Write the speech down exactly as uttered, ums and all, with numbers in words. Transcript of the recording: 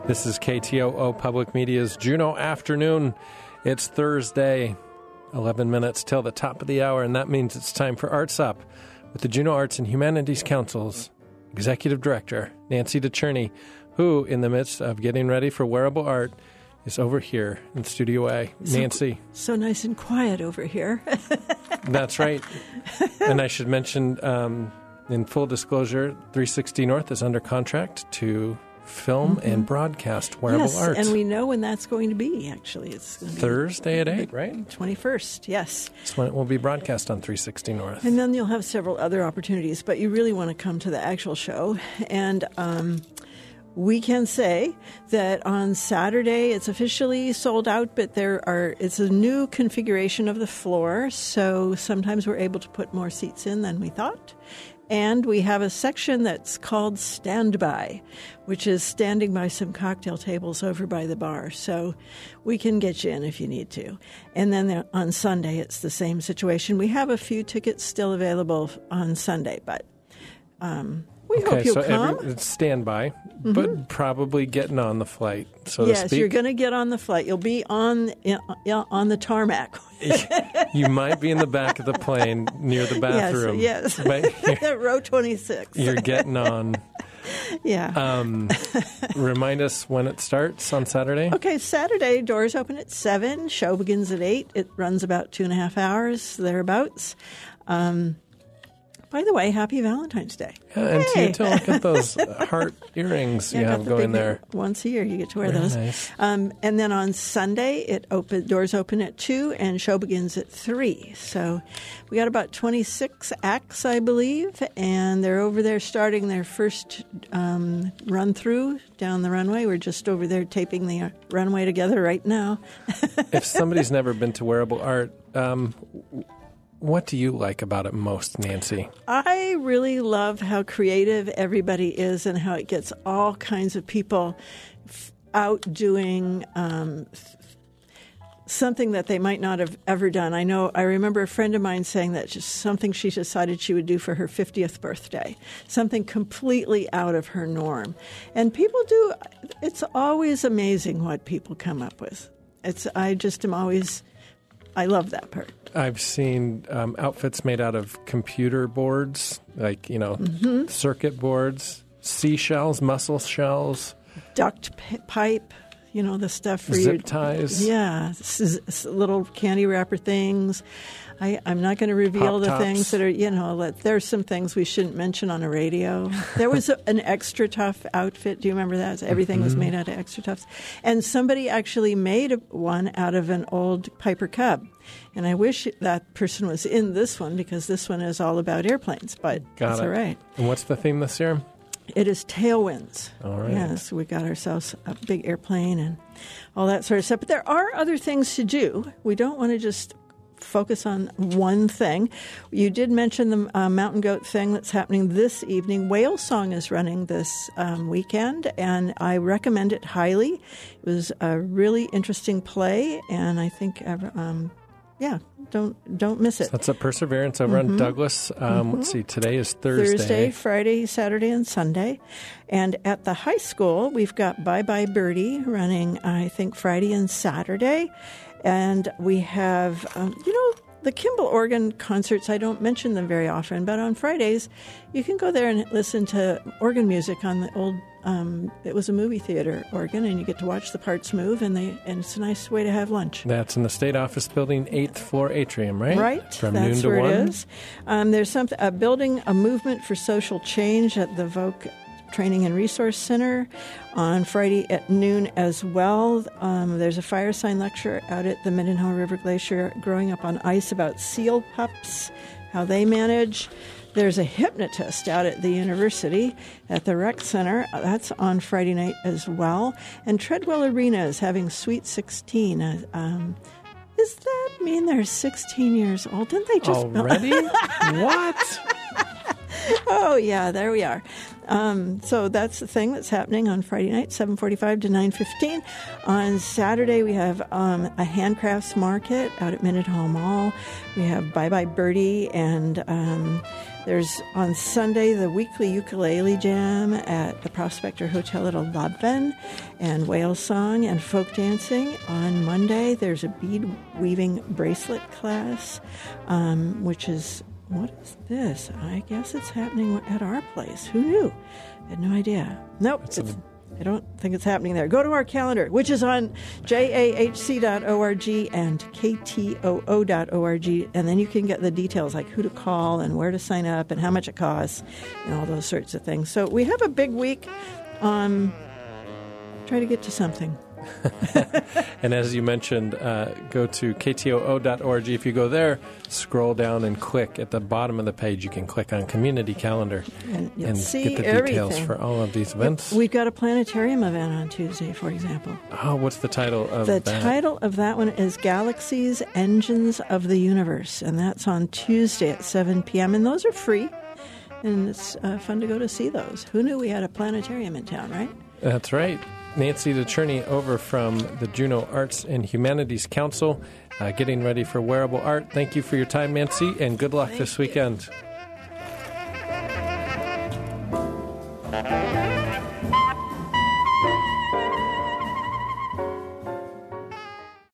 This is K T O O Public Media's Juneau Afternoon. It's Thursday, eleven minutes till the top of the hour, and that means it's time for Arts Up with the Juneau Arts and Humanities Council's Executive Director, Nancy DeCherney, who, in the midst of getting ready for wearable art, is over here in Studio A. So, Nancy. So nice and quiet over here. That's right. And I should mention, um, in full disclosure, three sixty North is under contract to film mm-hmm. and broadcast wearable yes, arts. And we know when that's going to be, actually. It's going to Thursday be at eight, right? twenty-first, yes. That's when it will be broadcast on three sixty North. And then you'll have several other opportunities, but you really want to come to the actual show. And um, we can say that on Saturday it's officially sold out, but there are it's a new configuration of the floor, so sometimes we're able to put more seats in than we thought. And we have a section that's called Standby, which is standing by some cocktail tables over by the bar. So we can get you in if you need to. And then there, on Sunday, it's the same situation. We have a few tickets still available on Sunday, but um, we okay, hope you'll so come. Every, it's standby, mm-hmm. but probably getting on the flight, so yes, to speak. You're going to get on the flight. You'll be on on the tarmac. You might be in the back of the plane near the bathroom. Yes, yes. At row twenty-six. You're getting on. Yeah. Um, remind us when it starts on Saturday. Okay, Saturday, doors open at seven. Show begins at eight. It runs about two and a half hours, thereabouts. Um, by the way, happy Valentine's Day. Yeah, and hey. to, to look at those heart earrings yeah, you have the going there. Once a year you get to wear Very those. Nice. Um, and then on Sunday, it open, doors open at two and show begins at three. So we got about twenty-six acts, I believe, and they're over there starting their first um, run-through down the runway. We're just over there taping the runway together right now. If somebody's never been to wearable art, um, what do you like about it most, Nancy? I really love how creative everybody is and how it gets all kinds of people f- out doing um, th- something that they might not have ever done. I know, I remember a friend of mine saying that just something she decided she would do for her fiftieth birthday, something completely out of her norm. And people do, it's always amazing what people come up with. It's, I just am always, I love that part. I've seen um, outfits made out of computer boards, like, you know, mm-hmm. circuit boards, seashells, mussel shells. Duct p- pipe, you know, the stuff for Zip your... ties. Yeah, s- s- little candy wrapper things. I, I'm not going to reveal Pop the tops. things that are, you know, let, there's some things we shouldn't mention on a radio. There was a, an Extra Tough outfit. Do you remember that? Everything mm-hmm. was made out of Extra Toughs. And somebody actually made one out of an old Piper Cub. And I wish that person was in this one because this one is all about airplanes, but Got that's it. all right. And what's the theme this year? It is tailwinds. All right. Yes, we got ourselves a big airplane and all that sort of stuff. But there are other things to do. We don't want to just focus on one thing. You did mention the uh, Mountain Goat thing that's happening this evening. Whale Song is running this um, weekend, and I recommend it highly. It was a really interesting play, and I think, um, yeah, don't don't miss it. That's a Perseverance over mm-hmm. on Douglas. Um, mm-hmm. Let's see, today is Thursday. Thursday, Friday, Saturday, and Sunday. And at the high school, we've got Bye Bye Birdie running, I think, Friday and Saturday. And we have, um, you know, the Kimball Organ concerts, I don't mention them very often, but on Fridays, you can go there and listen to organ music on the old, um, it was a movie theater organ, and you get to watch the parts move, and they and it's a nice way to have lunch. That's in the State Office Building, eighth floor atrium, right? Right. From That's noon to where one. It is. Um, there's something, a building, a movement for social change at the Voc Training and Resource Center on Friday at noon as well. Um, there's a fire sign lecture out at the Mendenhall River Glacier, Growing Up on Ice, about seal pups, how they manage. There's a hypnotist out at the university at the rec center. That's on Friday night as well. And Treadwell Arena is having Sweet sixteen. Uh, um, does that mean they're sixteen years old? Didn't they just... Already? What? Oh, yeah, there we are. Um, so that's the thing that's happening on Friday night, seven forty-five to nine fifteen. On Saturday, we have um, a handcrafts market out at Mendenhall Mall. We have Bye Bye Birdie and um, There's on Sunday the weekly ukulele jam at the Prospector Hotel at eleven, and whale song and folk dancing. On Monday there's a bead weaving bracelet class, um, which is, what is this? I guess it's happening at our place. Who knew? I had no idea. Nope. It's It's, a- I don't think it's happening there. Go to our calendar, which is on J A H C dot org and K T O O dot org, and then you can get the details like who to call and where to sign up and how much it costs and all those sorts of things. So we have a big week. Um, try to get to something. And as you mentioned, uh, go to K T O O dot org. If you go there, scroll down and click at the bottom of the page. You can click on Community Calendar And you'll and see get the details everything. for all of these events. We've got a planetarium event on Tuesday, for example. Oh, what's the title of The that? title of that one is Galaxies, Engines of the Universe, and that's on Tuesday at seven p.m., and those are free, and it's uh, fun to go to see those. Who knew we had a planetarium in town, right? That's right. Nancy DeCherney over from the Juneau Arts and Humanities Council, uh, getting ready for wearable art. Thank you for your time, Nancy, and good luck Thank this you. weekend.